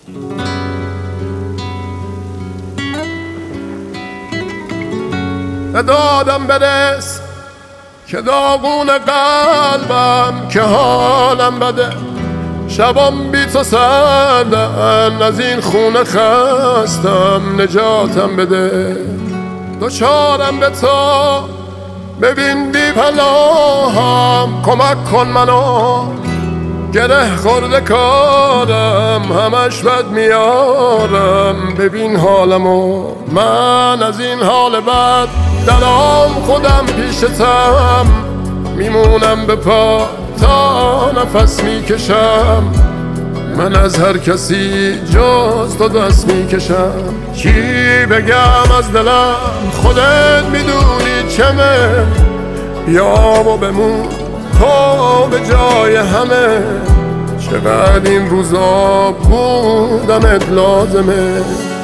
ندادم برس که داغون قلبم، که حالم بده شبام بی تو سردن، از این خونه خستم نجاتم بده. دوچارم به تو ببین بی پناهم، کمک کن منو گره خورده کارم، همش بد میارم ببین حالمو. من از این حال بد دلام خودم پیشتم، میمونم به پا تا نفس میکشم. من از هر کسی جز تو دست میکشم. چی بگم از دلم خودت میدونی چمه، بیا و بمون تو به جای همه. چقدر این روزا بودنت لازمه.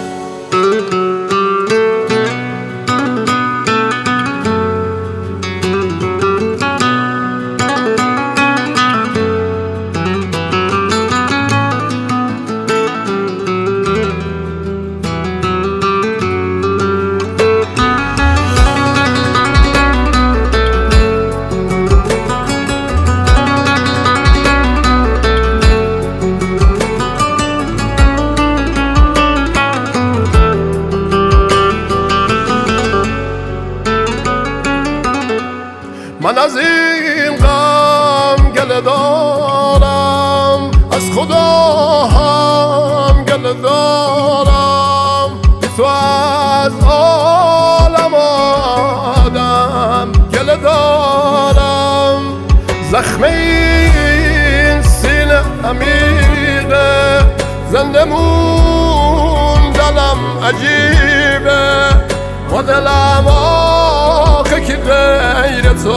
من از این غم گله دارم، از خدا هم گله دارم، بی تو از عالم آدم گله دارم. زخم این سینه عمیقه، زنده موندنم عجیبه، و دلم آخه که غیر تو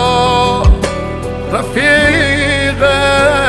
رفیقه.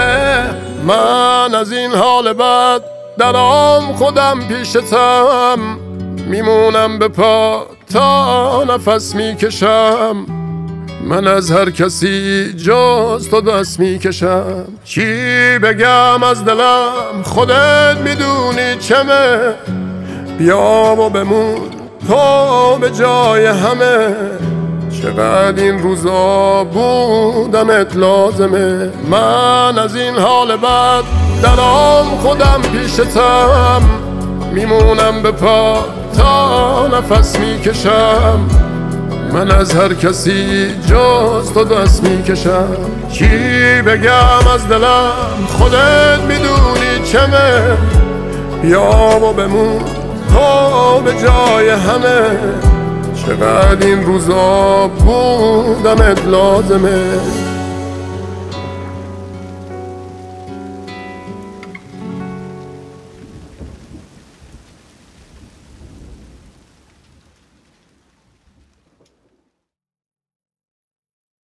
من از این حال بد دلام خودم پیشتم، میمونم به پا تا نفس میکشم. من از هر کسی جز تو دست میکشم. چی بگم از دلم خودت میدونی چمه، بیا و بمون تو به جای همه. چقدر این روزا بودنت لازمه. من از این حال بد دلام خودم پیشتم، میمونم به پا تا نفس میکشم. من از هر کسی جز تو دست میکشم. چی بگم از دلم خودت میدونی چمه، بیا و بمون تو به جای همه. چقدر این روزا بودنت لازمه.